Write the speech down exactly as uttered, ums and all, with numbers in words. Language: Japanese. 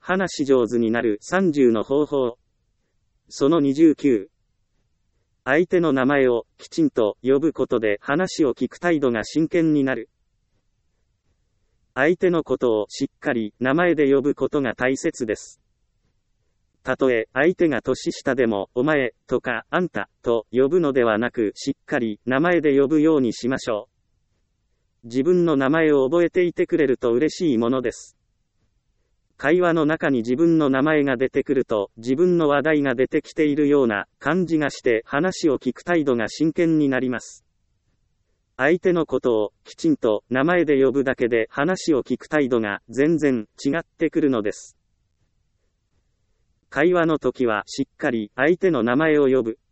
話し上手になるさんじゅうの方法。そのにじゅうきゅう。相手の名前をきちんと呼ぶことで話を聞く態度が真剣になる。相手のことをしっかり名前で呼ぶことが大切です。たとえ相手が年下でもお前とかあんたと呼ぶのではなく、しっかり名前で呼ぶようにしましょう。自分の名前を覚えていてくれると嬉しいものです。会話の中に自分の名前が出てくると、自分の話題が出てきているような感じがして話を聞く態度が真剣になります。相手のことをきちんと名前で呼ぶだけで話を聞く態度が全然違ってくるのです。会話の時はしっかり相手の名前を呼ぶ。